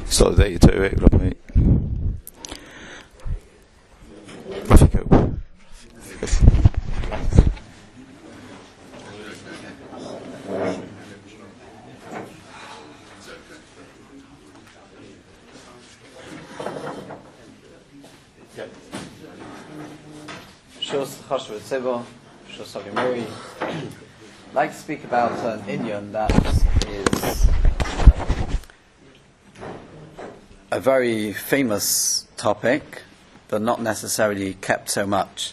So there you do it, Rabbi. Rafiko. I'd like to speak about an inyan that is a very famous topic, but not necessarily kept so much.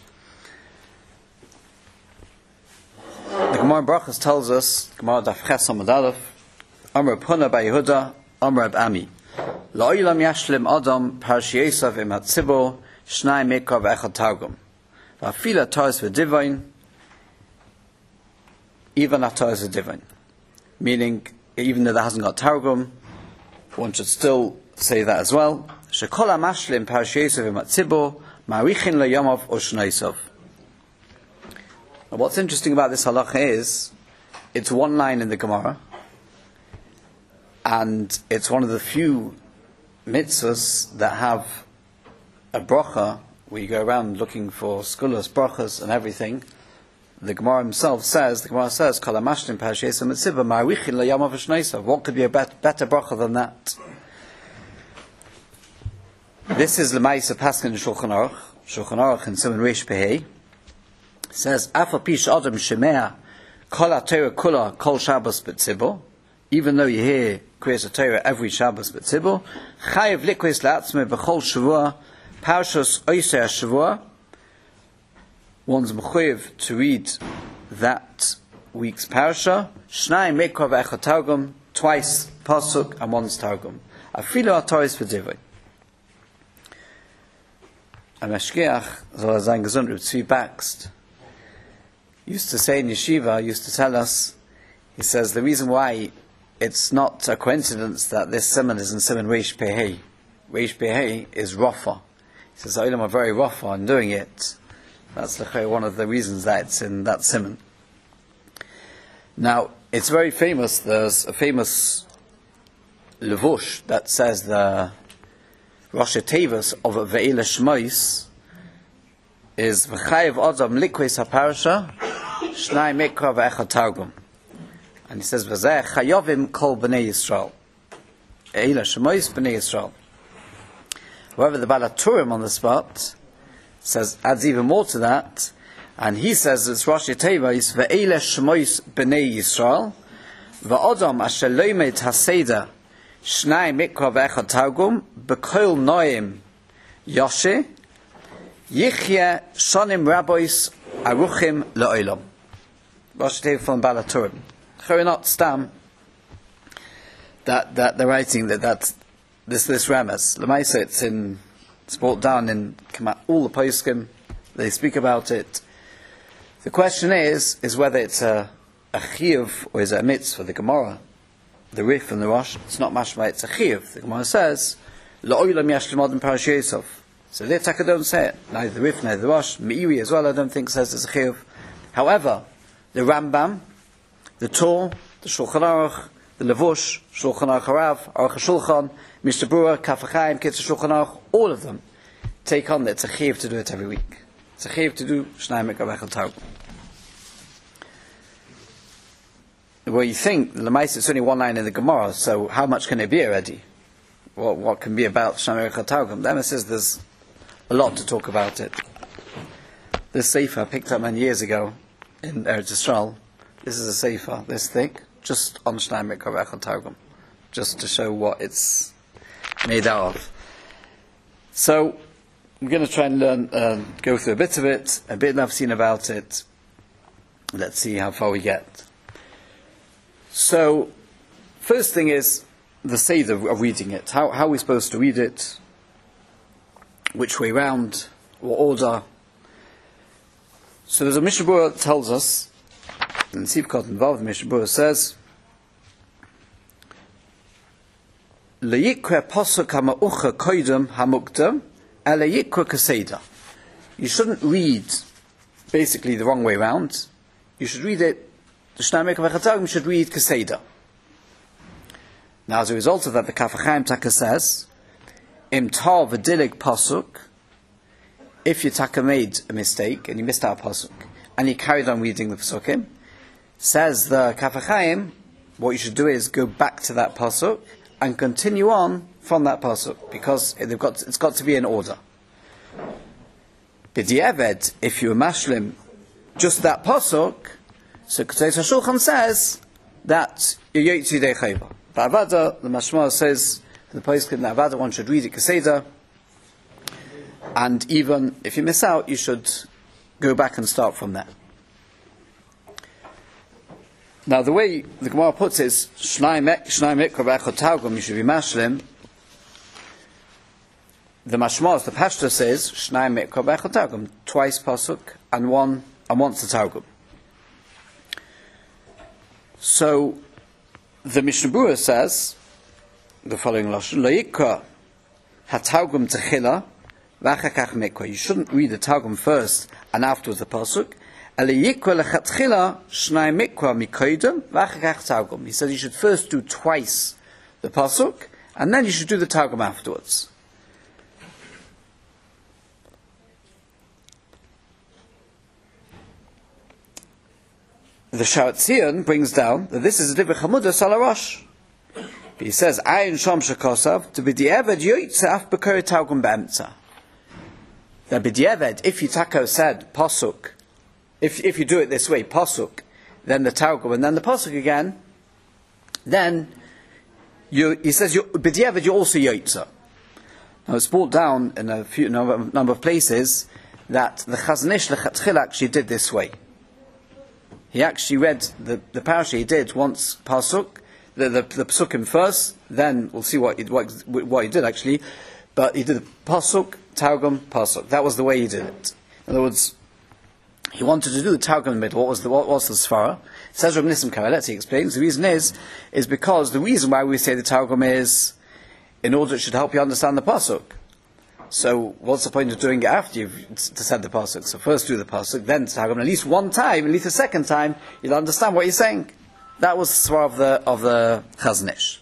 The Gemara in Brachos tells us, Gemara Daf Ches Amud Aleph, Amar Puna Bar Yehuda, Amar Reb Ami, La'olam yashlim Adam parshiyeisav im hatzibur shnai mekar ve'echad targum. Va'afila Toras v'divayin, even Toras v'divayin. Meaning, even though that hasn't got targum, one should still say that as well. Shekol ha'mashlim parshiyeisav im hatzibur ma'arichin le'yamav o shnaisav. What's interesting about this halacha is, it's one line in the Gemara, and it's one of the few mitzvahs that have a bracha, where you go around looking for skulas, brachas, and everything. The Gemara says, Kol ha'mashlim parshiyeisav mitzvah ma'arichin le'yamav o shnaisav. What could be a better bracha than that? This is L'maisa Paskin in Shulchan Aruch in Siman Reish Pehei. Says, Afa pish adam shemea kol ha-Torah kula kol Shabbos b'tzibur, even though you hear Kriyas HaTorah every Shabbos b'tzibur, chayev likris la'atzmei b'chol shavua parshas oisei ha-shavua, one's mechuyev to read that week's parsha, shnai mekar ve'echad targum, twice pasuk and once targum. Afilu ha-Toras v'divrei. A mashgiach, soll sein gesund, Reb Tzvi Bakst, used to say in yeshiva, used to tell us, he says, the reason why it's not a coincidence that this simon is in Siman Reish Pehei. Reish Pehei is Rafa. He says, the Olam are very Rafa in doing it. That's one of the reasons that it's in that simon. Now, it's very famous. There's a famous levush that says the Rosh Tevas of Ve'ila Shmois is V'chayev Adam Likris HaParasha Shnai Mekra Ve'echad Targum. And he says V'zeh Chayovim Kol B'nei Yisrael. Ve'ila Shmois B'nei Yisrael. However, the Balaturim on the spot adds even more to that, and he says it's Rosh Tevas Ve'ila Shmois B'nei Yisrael V'Adam Asher Loimed HaSeder Shnai Mikra Ve'echad Targum B'Kol Noim Yoshe Yichye Shonim Rabbois Aruchim Le'olam. Rosh Tevah from Balaturim. Not stam that they're writing that's this Ramas. Lemaisa, it's brought down in all the poskim. They speak about it. The question is whether it's a chiyuv or is it a mitzvah. The Gemara, the Rif and the Rosh, it's not mashma, it's a chiyuv. The Gemara says, La'olam yashlim adam parashiyeisav. So the Taka don't say it. Neither the Rif, neither the Rosh. Meiri as well, I don't think says it's a chiyuv. However, the Rambam, the Torah, the Shulchan Aruch, the Levush, Shulchan Aruch Harav, Aruch HaShulchan, Mishnah Berurah, Kaf HaChaim, Kitzur Shulchan Aruch, all of them take on that it's a chiyuv to do it every week. It's a chiyuv to do Shnai Mekar Ve'echad Targum. Well, you think, L'maisa, it's only one line in the Gemara, so how much can it be already? What can be about Shnai Mekar Ve'echad Targum? The Emma says there's a lot to talk about it. This sefer I picked up many years ago in Eretz Yisrael. This is a sefer, this thick, just on Shnai Mekar Ve'echad Targum, just to show what it's made out of. So, I'm going to try and learn, go through a bit of it, a bit I've seen about it. Let's see how far we get. So, first thing is the seder of reading it. How are we supposed to read it? Which way round? What order? So there's a Mishnah Berurah that tells us, and Sivkot involved, the Mishnah Berurah says, Le'yikra posuk ha'ma'ucha koidem ha'mukdam, ele yikra kaseda. You shouldn't read basically the wrong way round. You should read it, the Shnai Mekar Ve'echad Targum should read kaseda. Now, as a result of that, the Kaf HaChaim Taka says, Im tar v'dilig pasuk, if you Taka made a mistake and you missed out a pasuk, and you carried on reading the pasukim, says the Kaf HaChaim, what you should do is go back to that pasuk and continue on from that pasuk, because it's got to be in order. B'di'eved, if you were mashlim just that pasuk, so Ketores HaShulchan says that you yotzi dei chayva. The Avada, the Mashma says, the poskim, the Avada, one should read it Keseda, and even if you miss out, you should go back and start from there. Now, the way the Gemara puts it is, Shnai mikra b'echad targum, you should be mashlim. The Mashma, the Pashto says, Shnai mikra b'echad targum, twice pasuk, and once the targum. So, the Mishnah Berurah says the following lashon: Lo yikra hatargum techila v'achakach mikra. You shouldn't read the targum first and afterwards the pasuk. Ele yikra lechatchila shnai mikra mikoidem v'achakach targum. He says you should first do twice the pasuk and then you should do the targum afterwards. The Sharat Zion brings down that this is a divrei Chamudas al Rosh. He says, "Ayin sham shekosav to b'di'eved yotzaf b'kori targum be'emtza." The b'di'eved, if you tako said pasuk, if you do it this way, pasuk, then the targum, and then the pasuk again, then he says b'di'eved you also yotza. Now it's brought down in a few number of places that the Chazon Ish lechatchila actually did this way. He actually read the parasha he did once pasuk, the pasukim first, then we'll see what he did actually, but he did the pasuk, targum, pasuk. That was the way he did it. In other words, he wanted to do the targum in the middle. What was the svara? Says Reb Nissim Karelet, he explains, the reason is because the reason why we say the targum is in order it should help you understand the pasuk. So, what's the point of doing it after you've said the pasuk? So first do the pasuk, then targum. At least one time, at least a second time, you'll understand what you're saying. That was the svara of the Chazon Ish.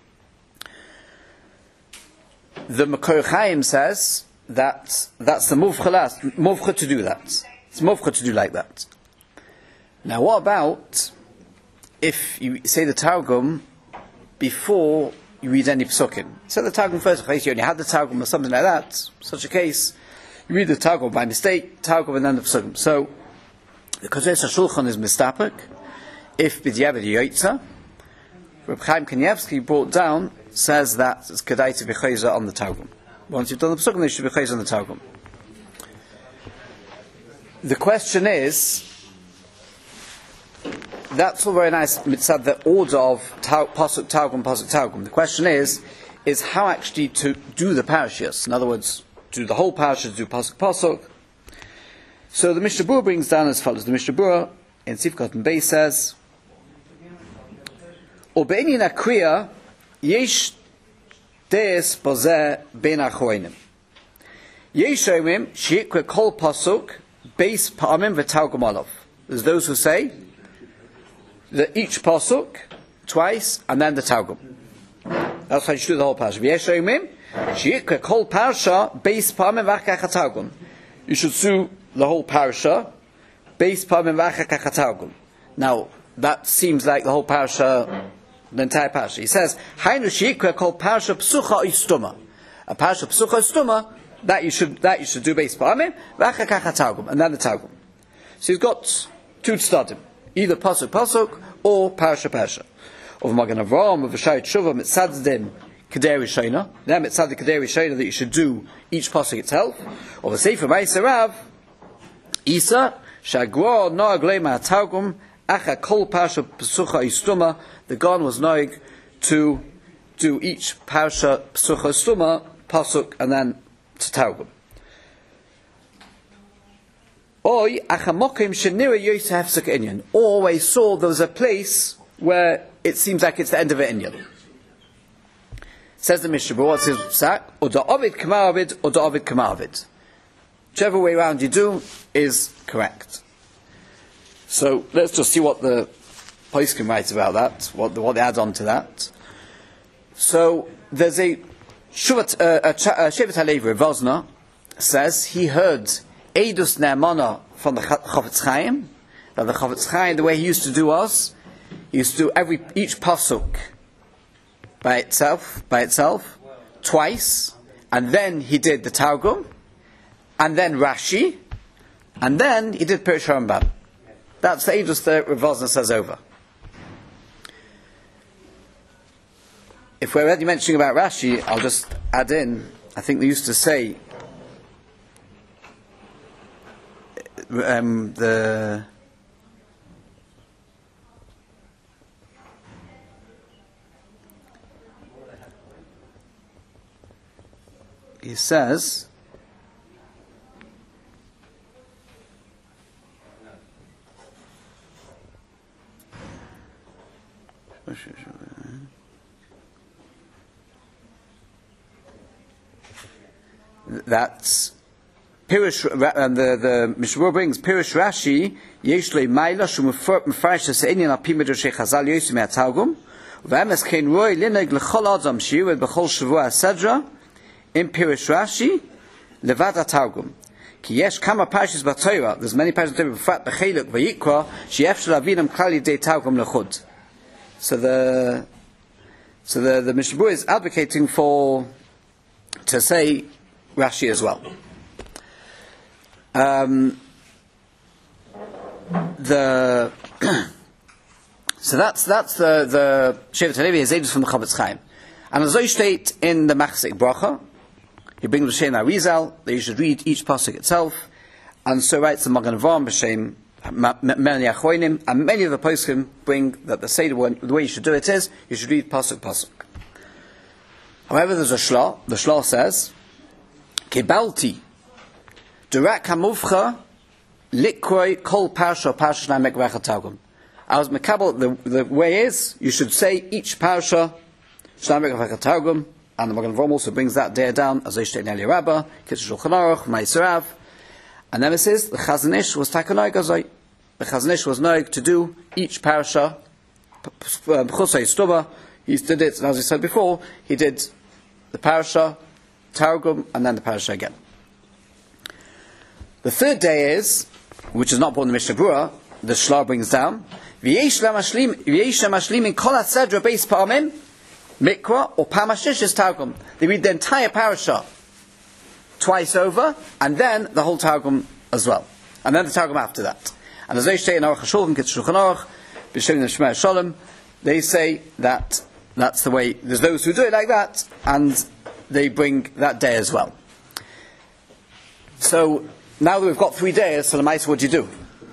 The Makor Chaim says that that's the muvcha to do that. It's muvcha to do like that. Now, what about if you say the targum before you read any psukim? So the Targum first, in case you only had the Targum or something like that, such a case, you read the Targum by mistake, Targum and then the psukim. So, the Ketores HaShulchan is mistapik, if b'di'eved yotza. Reb Chaim Kanievsky brought down, says that it's kedai to be chayzer on the Targum. Once you've done the psukim, you should be chayzer on the Targum. The question is, that's all very nice, mitzad, the order of pasuk, targum, pasuk, targum. The question is how actually to do the parashas. In other words, do the whole parashas, do pasuk, pasuk. So the Mishnah Berurah brings down as follows. The Mishnah Berurah in Sifkat and Beis says, "Ubeinin akriya yesh deis bazeh ben achroinim. Yesh omim sheikre kol pasuk beis pa'amim v'targum alav." There's those who say that each pasuk twice and then the targum. That's how you should do the whole parasha. V'yeshomim sheikre kol parasha beis pa'amim v'achakach targum. You should do the whole parasha beis pa'amim v'achakach targum. Now that seems like the whole parasha, the entire parasha. He says, "Hainu sheikre kol parasha psucha istuma." A parasha psucha istuma that you should do beis pa'amim v'achakach targum and then the targum. So he's got two tzadim, either pasuk or parasha. Of Magen Avraham, of V'shai Tshuva, mitzaddim kedei rishona, then mitzaddim kedei rishona that you should do each pasuk itself. Of a Sefer Ma'aseh Rav, Isa shagro noag leima targum acha kol parasha psucha istuma. The Gon was noag to do each parasha psucha istuma pasuk and then to targum. Or we saw there was a place where it seems like it's the end of an inyan. Says the Mishnah Berurah, what's his psak? Or the Ovid Kamavid, or the Ovid Kamavid. Whichever way around you do is correct. So let's just see what the poskim writes about that, what they add on to that. So there's a Shevet HaLevi of Vosna says he heard Eidus Ne'amana from the Chofetz Chaim. That the Chofetz Chaim, the way he used to do was, he used to do each pasuk by itself, twice, and then he did the Targum, and then Rashi, and then he did Pirush Rambam. That's the Eidus that Rav Vosna says over. If we're already mentioning about Rashi, I'll just add in, I think they used to say he says that Pirush, and the Mishmur brings Pirush Rashi yesh le Maila shu mefarish se'inyan al pi midrashei Chazal yosim me'atargum v'emes kein roi lineg l'chol adam shiured b'chol shavua asedra in Pirush Rashi levad atargum ki yesh kama parshas b'Torah. There's many parshas b'Torah b'frat b'cheluk v'yikra she'efshel avinam klali dei targum lechud. So the Mishmur is advocating to say Rashi as well. So that's the Shevet HaLevi is Eidus from the Chofetz Chaim, and as I state in the Machzik Bracha, he brings B'Shem Arizal that you should read each pasuk itself, and so writes the Magen Avraham B'Shem Meni Achronim, and many of the poskim bring that the way you should do it is you should read pasuk. However, there's a shla. The shla says, Kebalti Durak Hamuvcha Likroi Kol Parsha Namek Vechatagum. I was Mekabel, the way is you should say each Parsha Namek Vechatagum, and the Magen Avraham also brings that there down as Eishtei Neli Rabbah, Kitzur Shulchan Aruch, Ma'aserav, and then it says the Chazon Ish was Takanoi Gazoi. The Chazon Ish was known to do each Parsha Chusay Stuba. He did it, and as I said before, he did the Parsha, Targum, and then the Parsha again. The third day is, which is not brought in the Mishnah Berurah, the Shla brings down, V'yesh mashlim in kol hasedra beis pa'amim, mikra, or pamashish is Targum. They read the entire Parasha twice over, and then the whole Targum as well. And then the Targum after that. And as they say in Aruch HaShulchan, Kitzur Shulchan Aruch, B'Shem Shema Shalom, they say that that's the way, there's those who do it like that, and they bring that day as well. So, now that we've got 3 days, so the mice, what do you do?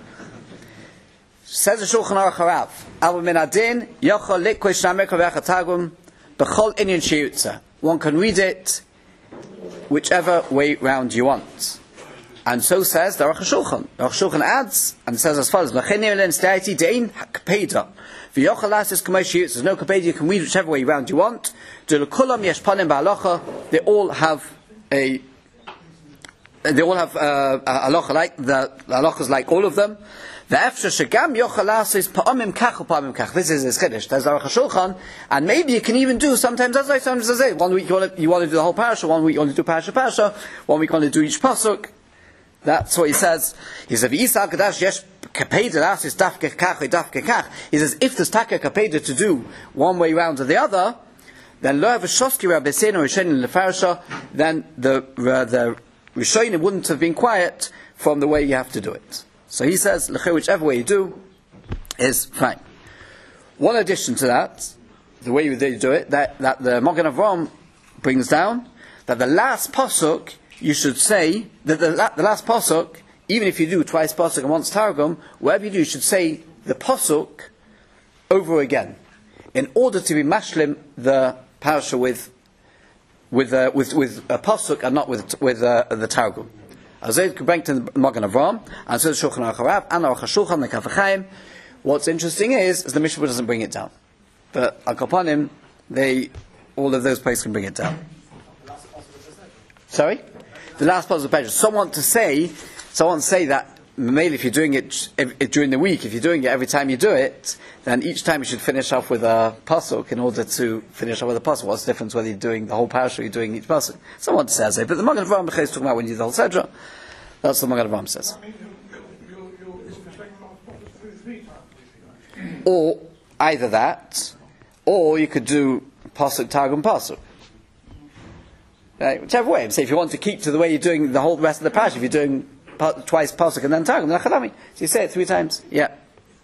Says the Shulchan Aruch Harav, Abu min adin, yochol likwe shnamek v'achatagum, b'chol inyan sheyutza. One can read it whichever way round you want. And so says the Aruch HaShulchan. The Aruch HaShulchan adds, and says as follows, L'chenim len stayati de'in hakpeda. V'yochol lasis k'may sheyutza. There's no kapeda, you can read whichever way round you want. D'lekulam yesh panim ba'alocha. They all have halacha like the halachas like all of them. This is his chiddush. There's Aruch HaShulchan, and maybe you can even do sometimes as I say. 1 week you want to do the whole parasha, 1 week you want to do parasha, 1 week you want to do each pasuk. That's what he says. He says, He says, if there's taka kapeda to do one way round or the other, then lo havashoski rabbeinu rishonim lefarasha, then the rishonim wouldn't have been quiet from the way you have to do it. So he says, whichever way you do is fine. One addition to that, the way they do it, that the Magen Avraham brings down, that the last pasuk, you should say, that the last pasuk, even if you do twice pasuk and once targum, whatever you do, you should say the pasuk over again, in order to be mashlim the parasha with a pasuk and not with the targum. As they bring to the Magen Avraham, and so the Shulchan Aruch Harav, and Aruch HaShulchan, the Kaf HaChaim. What's interesting is the Mishnah doesn't bring it down, but Al Kapanim, all of those places can bring it down. Sorry, the last part of the page. Someone say that maybe if you're doing it during the week, if you're doing it every time you do it, then each time you should finish off with a pasuk in order to finish off with a pasuk. What's the difference whether you're doing the whole parasha or you're doing each pasuk? Someone says it, but the Magen Avraham is talking about when you do the whole sedra. That's what the Magen Avraham says. Or either that, or you could do pasuk targum pasuk. Right? Whichever way. Say if you want to keep to the way you're doing the whole rest of the parasha, if you're doing twice pasuk and then targum, then achalami. So you say it 3 times. Yeah.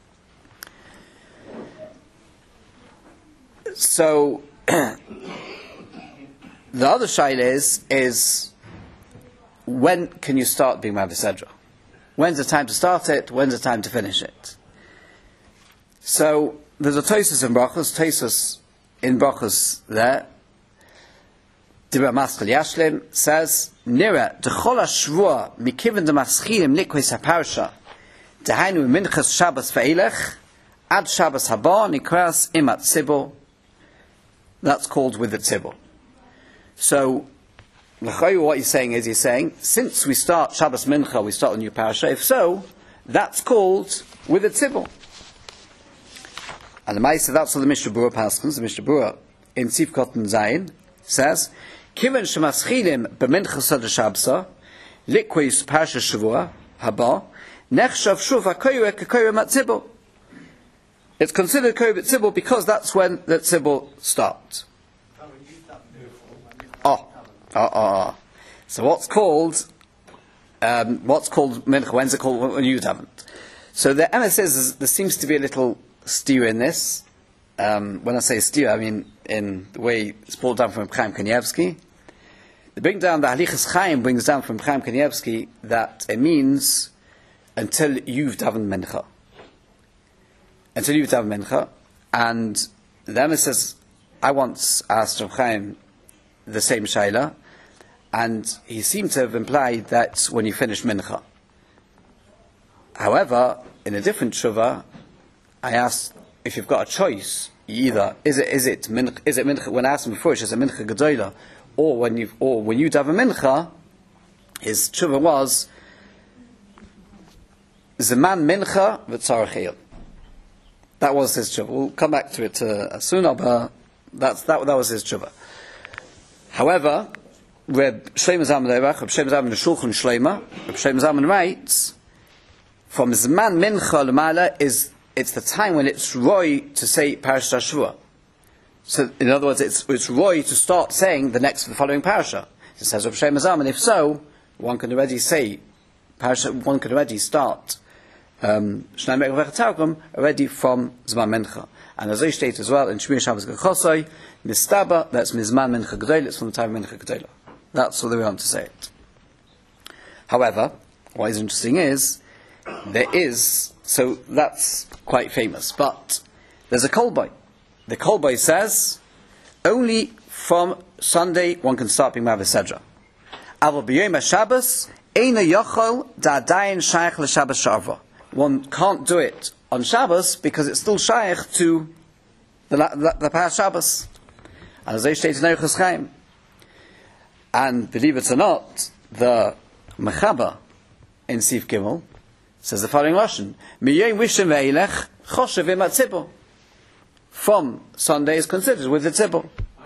So the other shaila is when can you start being Mavisedra? When's the time to start it? When's the time to finish it? So there's a Tosfos in Brachos there. Dibra Maskal Yashlim says, Nira dechol hashvua mikiven demaschilim likweis haparsha dehainu minchas Shabbos ve'elech ad Shabbos haba nikras imat tzibur. That's called with the tzibur. So what he's saying, since we start Shabbos Mincha, we start a new parasha. If so, that's called with the tzibur. And the Ma'aseh, that's what the Mishnah Berurah paskins. The Mishnah Berurah in Sif Kotten Zayin says, Kiven shemaschilim b'mincha sada shabsa, likweis parasha shavua haba, nechshav shuv hakoyre kakoyre matzibur. It's considered koyre tzibur because that's when the tzibur starts. So what's called mincha? When's it called when you haven't? So the Emma says there seems to be a little steer in this. When I say steer, I mean in the way it's pulled down from Chaim Kanievsky. The Halichas Chaim brings down from Chaim Kanievsky that it means until you've davened mincha. Until you've davened mincha, and the Emma says, I once asked Rav Chaim the same shaila, and he seemed to have implied that when you finish mincha. However, in a different shuvah, I asked if you've got a choice, either is it mincha when I asked him before, is it mincha gedola, or when you daven mincha, his shuvah was zeman mincha v'tzarachil. That was his shuvah. We'll come back to it soon, but that was his shuvah. However, Reb Shlomo Zalman Auerbach, Reb Shlomo Zalman Shulchan Shleima, Reb Shlomo Zalman writes, from Zman Mincha L'Mala it's the time when it's roy to say Parashat Shvuah. So, in other words, it's roy to start saying the following parasha. It says Reb Shlomo Zalman. If so, one can already say parasha. One can already start Shnai Me'er V'Targum already from Zman Mincha. And as I state as well in Shmir Shabbos Gechosai, Mistaba, that's Mizman Mincha Gedolah, it's from the time of Mincha Gedolah. That's what they want to say it. However, what is interesting is, so that's quite famous, but there's a kolboi. The kolboi says, only from Sunday one can start being Mavisedra. Aval b'yom HaShabbos, eina yochol da'adayin shaykh l'Shabbos sha'arva. One can't do it on Shabbos because it's still shaykh to the Parashat Shabbos. And as they stated in Orchos Chaim. And believe it or not, the Mechaber in Sif Gimel says the following Lashon: Miyom Rishon ve'elech choshev imat tzibur. From Sunday is considered with the tzibur.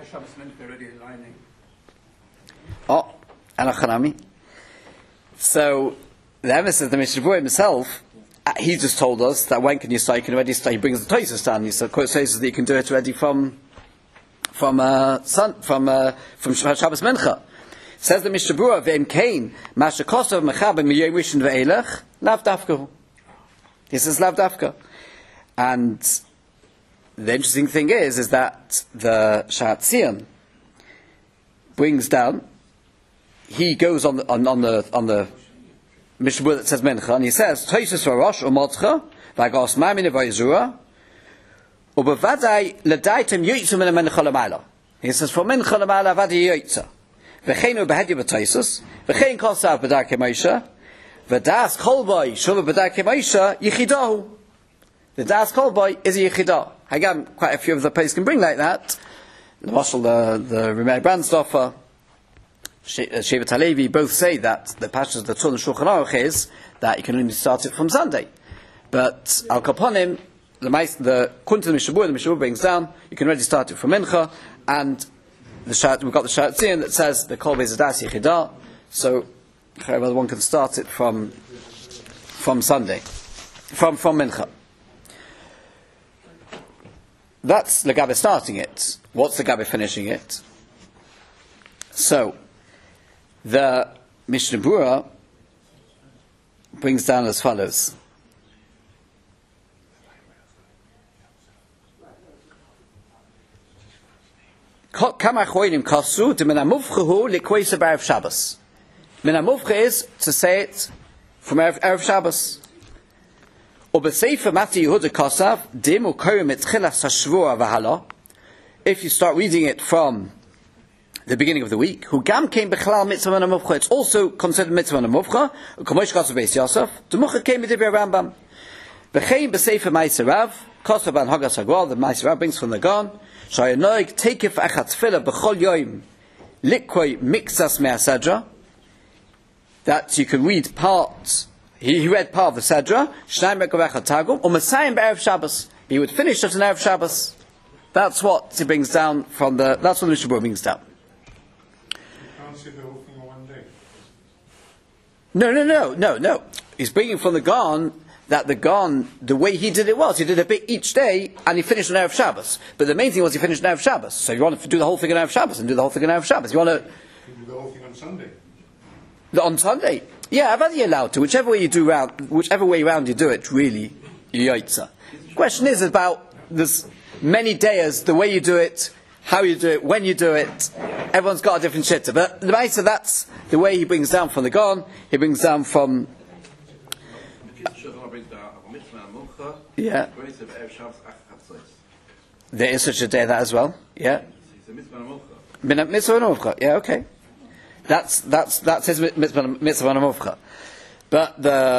And Achanami. So the emphasis of the Mishnah Berurah himself, he just told us that when can you start? You can already start. He brings the Tosfos down. He said, quote says that you can do it already from Shabbos Mincha. Says the Mishnah Berurah, Ve'im Kain, Masha Kosav Mechaber Miyom Rishon ve'elech Lav Dafka. He says Lav Dafka. And the interesting thing is that the Shahat Zion brings down. He goes on the Mishnah Berurah that says Mincha, and he says Tosfos Varosh Umotcha Vagos Mamin Vayzura Ubavadai Ledaitem Yoytzu Min Mincha L'Mayla. He says from Mincha L'Mayla Vadi Yoytza. V'cheinu behedya b'taisus, v'chein kol sav b'darkei Moshe, v'das kol boy shuva b'darkei Moshe yichidahu. The das kol boy is a yichidah. Again, quite a few of the places can bring like that. The Marshal, the Remeir Brandsdorfer, Shevet HaLevi both say that the Pashas of the Torah and Shulchan Aruch is that you can only start it from Sunday. But Al Kaponim, the Kunta the Mishabur brings down, you can already start it from Mincha, and we've got the Shatzin that says the Kol Bezadas Yechidah, so one can start it from Sunday, from Mincha. That's Legabe starting it. What's Legabe finishing it? So, the Mishnah Berurah brings down as follows. Kama Choinim Kasu de Menamuvchahu Likweisa B'Erev Shabbos. Menamuvcha is to say it from Erev Shabbos. Ubeseifa Mati Yehuda Kosav Dim Ukorim Etchilas Hashvua V'Hala. If you start reading it from the beginning of the week, who gam came bechlal mitzvah menamuvcha, it's also considered mitzvah menamuvcha. Ukamosh Kosav Beis Yosef Demucha came B'Divrei Rambam. V'chein Beseifa Ma'aser Rav Kosav Ban Hagas Hagwal. The Ma'aser Rav brings from the Gan. Shayanoig Teikif Echat Tefillah B'Chol Yoim Likwei Mixas Me'asedra. That you can read part. He read part of the Sedra. Shnayim Rekavechat Tagum U'Masayim B'Erev Shabbos. He would finish at an Erev Shabbos. That's what he brings down from the. That's what the Mishnah Berurah brings down. You can't see the whole thing in one day. No. He's bringing from the Gan that the Gan, the way he did it was, he did a bit each day, and he finished on Erev Shabbos. But the main thing was he finished on Erev Shabbos. So you want to do the whole thing on Erev Shabbos, and do the whole thing on Erev Shabbos. You want to You do the whole thing on Sunday. On Sunday? Yeah, whether you're allowed to. Whichever way around you do it, really, yaitza. The question is about this many days, the way you do it, how you do it, when you do it. Everyone's got a different shitta. But the Maisa, that's the way he brings down from the Gan. He brings down from. Yeah. There is such a day that as well. Yeah. Mitzvah Menamuvcha. Yeah, okay. That's his mitzvah Menamuvcha. But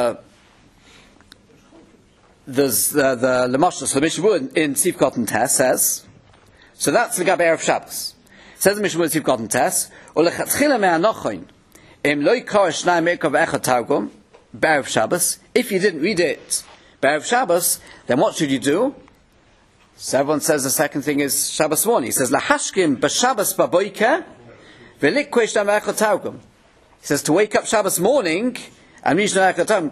there's the Lamashal, so the Mishnah Berurah in Sifkot and Tes says, so that's the Gabe Erev Shabbos. Says the Mishnah Berurah in Sifkot and Tes, Ulechatchila me'anochoin, im lo yikar shnai me'ikav echad targum, B'Erev Shabbos. If you didn't read it B'Erev Shabbos, then what should you do? So everyone says the second thing is Shabbos morning. He says, Lahashkim b'Shabbos b'boiker, ve'likwe shnai me'echad targum. He says to wake up Shabbos morning, and before you go to the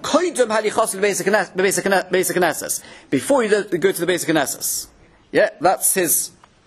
basic Knesses. Yeah, that's his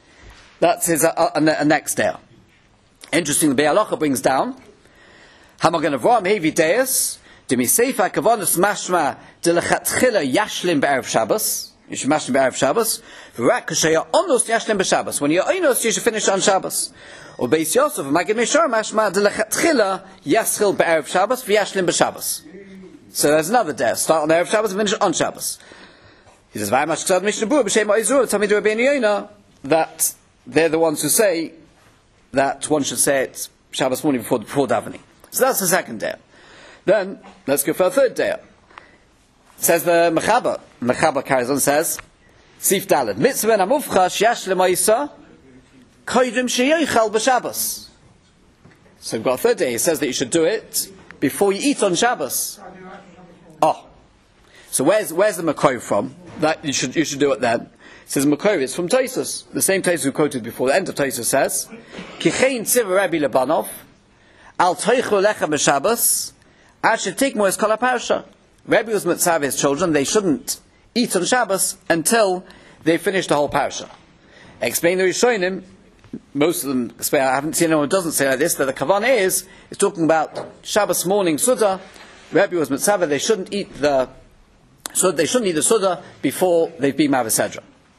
next day. Interesting, the Be'alacha brings down, Hamagan Avraham Hevi Deus, Demiseifa Kavanas Mashma Delechatchila Yashlim B'Erev Shabbos. You should mashlim B'Erev Shabbos. V'rak Kashaya Onos Yashlim B'Shabbos. When you're Onos, you should finish on Shabbos. Or Beis Yosef, Magid Meshar Mashma Delechatchila Yaschil B'Erev Shabbos V'Yashlim B'Shabbos. So there's another day. Start on Erev Shabbos and finish on Shabbos. He says, "Very much Ksad Mishnah Berurah b'Shem Ha'izur Tamid Rabbeinu Yonah," that they're the ones who say that one should say it Shabbos morning before davening. So that's the second day. Then let's go for a third day. Says the Mechaber. Mechaber carries on and says, Sif Daled Mitzvah Namuvcha Sheyash L'Ma'isa Koydem Sheyochal B'Shabbos. So we've got a third day. He says that you should do it before you eat on Shabbos. Oh, so where's the Makor from? That you should do it then. It says Makor is from Tosfos, the same Tosfos who quoted before. The end of Tosfos says, Kichein Tziva Rabbi Lebanov Al Toichlu Lechem B'Shabbos Asher Tikmo Es Kol HaParsha. Rabbi was mitzvah his children, they shouldn't eat on Shabbos until they finish the whole parsha. Explain the Rishonim. Most of them explain. I haven't seen anyone who doesn't say like this. That the kavanah is talking about Shabbos morning Suda. Rabbi was mitzvah. They shouldn't eat the Suda before they've been Mavasedra.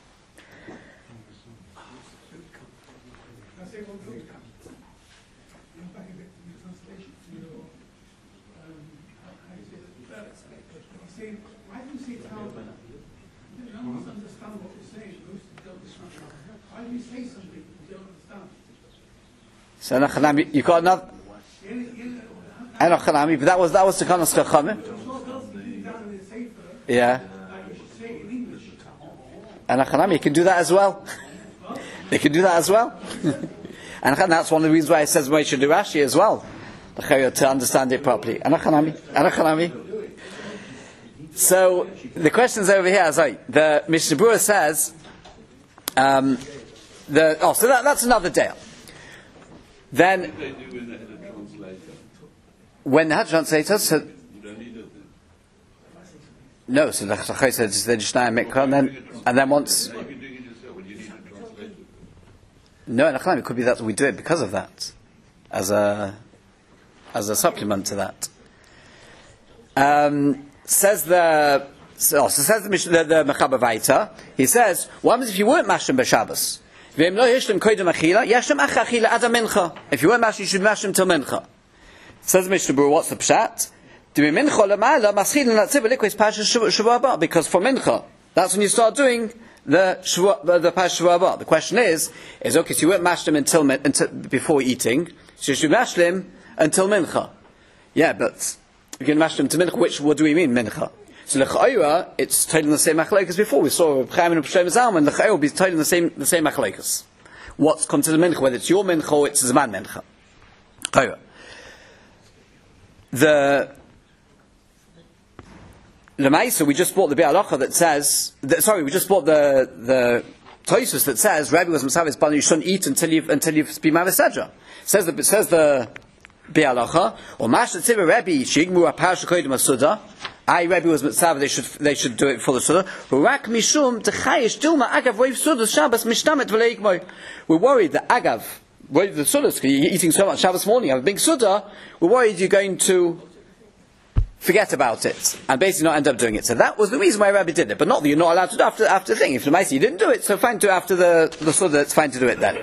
So Nachanami, you got another Enochanami, but that was the Kanas Chachamim. Yeah. Enochanami, you can do that as well. They can do that as well. And that's one of the reasons why it says we should do Rashi as well, to understand it properly. Anachanami. So the questions over here, sorry, the Mishnah Berurah says, so that's another day. Then, when the head translator, so no, so the Chachai says the Mishnah Mikra, and then once. No, it could be that we do it because of that, as a supplement to that. Says the Mechaber Vaita. He says, what happens if you weren't mashlim b'Shabbos? If you weren't mashlim, you should mashlim till mincha. Says the Mishnah Berurah, what's the pshat? Because for mincha, that's when you start doing the Pash Shavua. The question is okay, so you weren't mashlim until before eating, so you should mashlim until mincha. Yeah, but you can mashlim to mincha, what do we mean, mincha? So l'cha'ira, it's totally the same machlokes before. We saw Reb Chaim and Reb Shlomo Zalman, l'cha'ira will be totally the same machlokes. What's considered mincha, whether it's your mincha or it's Zman mincha. Cha'ira. The Lemaisa, we just bought the Bi'alacha that says, we just bought the Tosus that says, Rabbi was Masavis Bani, you shouldn't eat until you've been Mavisedra. Says the Bi'alacha, or Masha Tzibah Rabbi, Shigmu Apasha Kodim Asuda, Rabbi was Masav, they should do it for the Suda. Rak Mishum, Techayish, Dilma, Agav, Rav Suda, Shabbos, Mishtamet, Veleikmoy. We're worried that Agav, the Suda, you're eating so much Shabbos morning, you have a big Suda, we're worried you're going to forget about it and basically not end up doing it. So that was the reason why Rabbi did it, but not that you're not allowed to do after the thing. If the Maisi you didn't do it, so fine to do after the Suda, it's fine to do it then.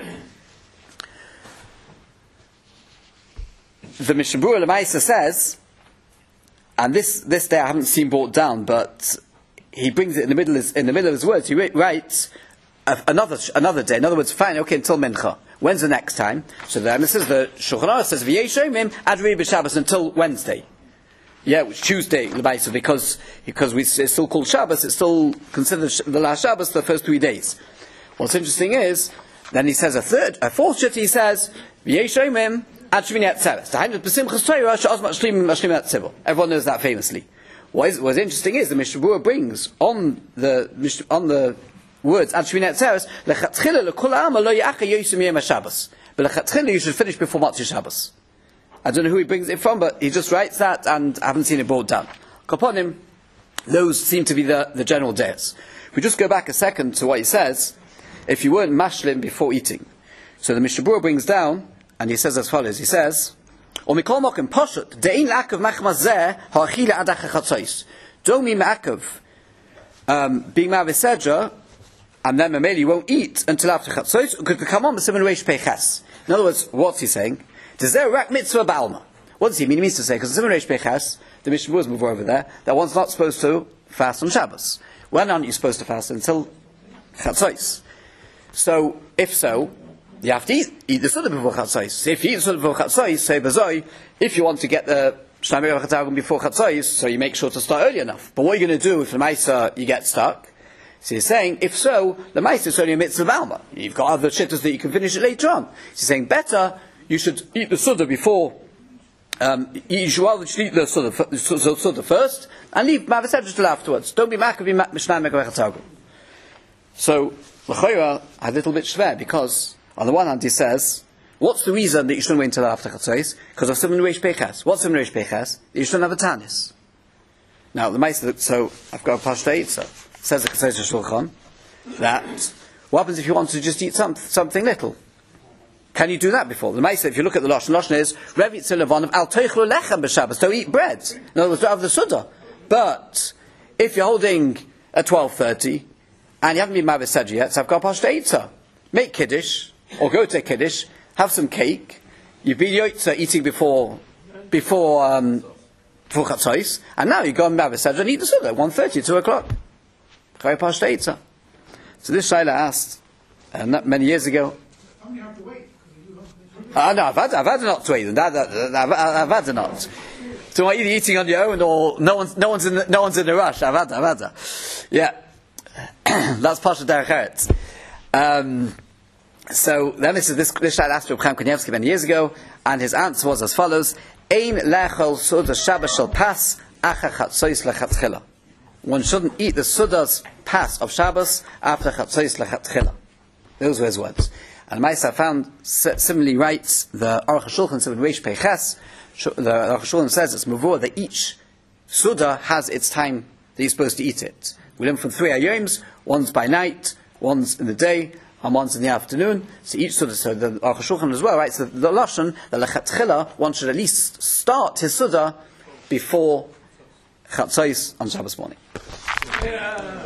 The Mishnah Berurah the Maisa says, and this day I haven't seen brought down, but he brings it in the middle of his words. He writes another day. In other words, fine, okay, until Mincha. When's the next time? So then this is the Shulchan Aruch says V'yeshomim ad B'Shabbos until Wednesday. Yeah, it was Tuesday, L'Baisa, because it's still called Shabbos, it's still considered the last Shabbos, the first 3 days. What's interesting is, then he says a fourth shit, he says, V'yeshomim ad Shmini Atzeres. Everyone knows that famously. What's interesting is, the Mishnah Berurah brings on the words ad Shmini Atzeres, Lechatchila l'kol ha'am lo ya'acha yosem yom HaShabbos. But Lechatchila you should finish before Matzah Shabbos. I don't know who he brings it from, but he just writes that, and I haven't seen it brought down. Upon him, those seem to be the general days. If we just go back a second to what he says, if you weren't mashlim before eating. So the Mishnah Berurah brings down, and he says as follows, he says, Omikol mokem poshut, de'in la'akav machmas zeh, ha'achila adach ha'chatzos. Don't mean ma'akav, being ma'avisedra, and then Mameli you won't eat until after chatzos, could come on the seven reish peches. In other words, what's he saying? Does there rak mitzvah ba'alma? What does he mean? He means to say, because the Simon Reish Pechas, the Mishnah Berurah move over there, that one's not supposed to fast on Shabbos. When aren't you supposed to fast? Until Chatzos. So, if so, you have to eat the Suda before Chatzos. So if you eat the Suda before Chatzos, say Bazoi, if you want to get the Shnei Chatagim before Chatzos, so you make sure to start early enough. But what are you going to do if the Maisa you get stuck? So he's saying, if so, the Maisa is only a mitzvah b'alma. You've got other shittas that you can finish it later on. He's saying, better, you should eat the Suda before, you should rather eat the Suda first, and leave Mavisedra till afterwards. Don't be Makav, be Mishnah Mekavechatagim. So, L'choira, a little bit shver, because, on the one hand, he says, what's the reason that you shouldn't wait until after Chatzos? Because of Simon Reish Pechas. What's Simon Reish Pechas? You shouldn't have a Tanis. Now, the Maisa, so, I've got a Pashtei, so, says the Chatzos Shulchan, that, what happens if you want to just eat something little? Can you do that before? The Maisa, if you look at the Lashon is, Revi Tzilavon of Al Teichlu Lechem B'Shabbos, don't eat bread. In other words, don't have the Suda. But, if you're holding at 12:30, and you haven't been Mavisedra yet, so I've got Pashtei Eitzah. Make Kiddush, or go to Kiddush, have some cake, you've been Yotzah eating before Chatzos, and now you go and Mavisedra and eat the Suda at 1:30, 2 o'clock. Chai Pashtei Eitzah. So this Shaila asked, not many years ago, You have to wait. no, I've had not to eat them. I've had not. So either eating on your own or no one's in a rush. I've had. Yeah, that's Pasha Derech Eretz. So then this shayla asked Reb Chaim Kanievsky many years ago, and his answer was as follows: Ein lechol suda Shabbos shel pas acha chatzos lechatchila. One shouldn't eat the suda's pas of Shabbos after chatzos lechatchila. Those were his words. And Maisa found similarly writes the Aruch HaShulchan in Reish Peiches. The Aruch HaShulchan says it's mavur that each suda has its time that you're supposed to eat it. We learn from 3 ayoms, one's by night, one's in the day, and one's in the afternoon. So each suda, so the Aruch HaShulchan as well writes that the lashon, the lechatchila, one should at least start his suda before chatzos on Shabbos morning. Yeah.